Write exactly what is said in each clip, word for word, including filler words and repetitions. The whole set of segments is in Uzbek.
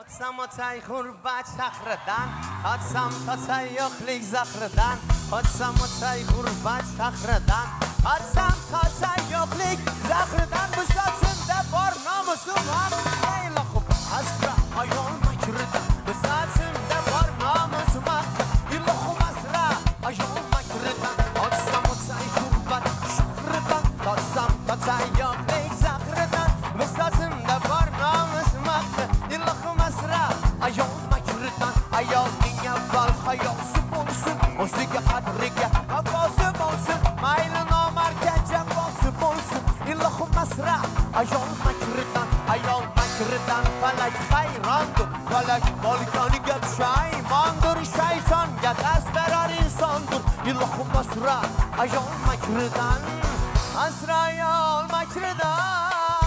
Otsam otay g'urbat shahridan, otsam otay yo'qlik zahridan, otsam otay g'urbat shahridan, otsam otay yo'qlik zahridan, bizatimda bor nomusim ham ayloqib asra ayol makridan, bizatimda bor nomusim ham ilohim asra ayol makridan, otsam otay g'urbat shahridan, otsam otay yo'qlik zahridan, bizatimda bor nomusim ham ilohim asra ayol makridan, ayolning avval hayosi bo'lsin, o'ziga qadriga vafosi bo'lsin, mayli nomardga jafosi bo'lsin, ilohim asra ayol makridan, ayol makridan falak hayrondir, falak bo'lganiga pushaymondir, shaytonga dast berar insondir, ilohim asra ayol makridan, asra ayol makridan,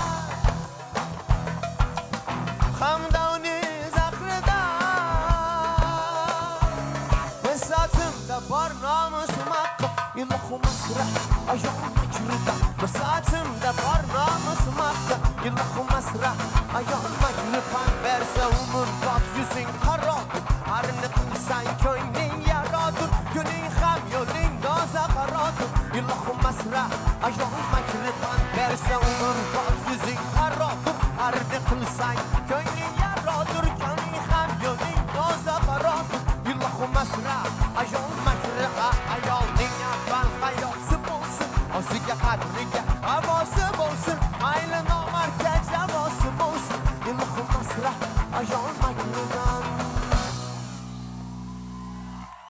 hamda uni bor nomusim haqqa ilohim asra ayol makridan, bizatimda bor nomusim haqqa ilohim asra ayol makridan, bersa umrbod yuzing qarodir, harni qilsang ko'ngling yarodir, kuning ham yo'ling doza qarodir, ilohim asra ayol makridan, bersa umrbod yuzing qarodir, harni qilsang